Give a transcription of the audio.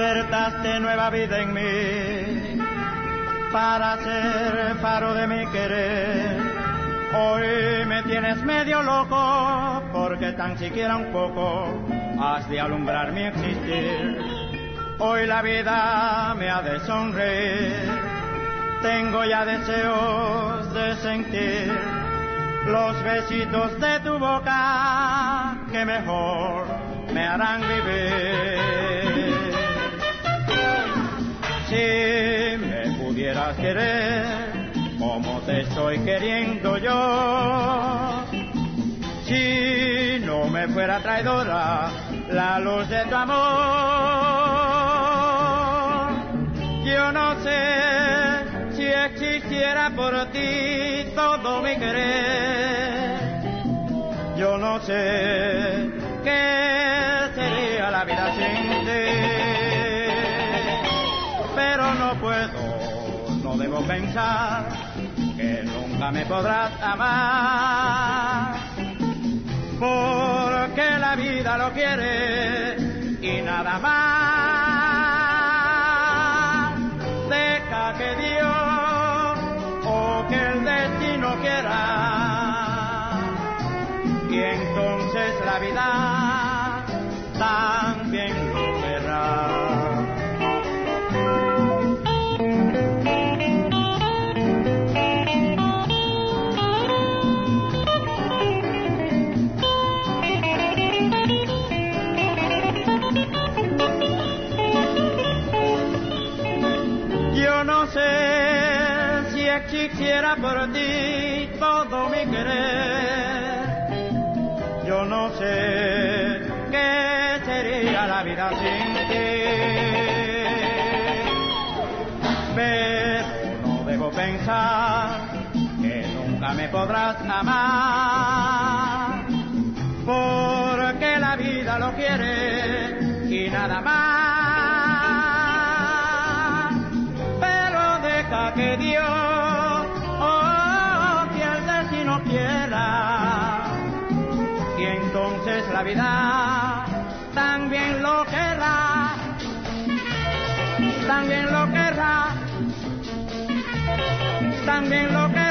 despertaste nueva vida en mí para ser faro de mi querer. Hoy me tienes medio loco porque tan siquiera un poco has de alumbrar mi existir. Hoy la vida me ha de sonreír, tengo ya deseos de sentir los besitos de tu boca que mejor me harán vivir. Si me pudieras querer como te estoy queriendo yo, si no me fuera traidora la luz de tu amor, yo no sé si existiera por ti todo mi querer, yo no sé qué sería la vida sin ti, pero no puedo, no debo pensar que nunca me podrás amar, porque la vida lo quiere y nada más. Deja que Dios o que el destino quiera, y entonces la vida también lo verá. Yo no sé si existiera por ti todo mi querer, yo no sé qué sería la vida sin ti, pero no debo pensar que nunca me podrás amar, porque la vida lo quiere y nada más. Que Dios que el destino quiera, y entonces la vida también lo querrá, también lo querrá, también lo querrá.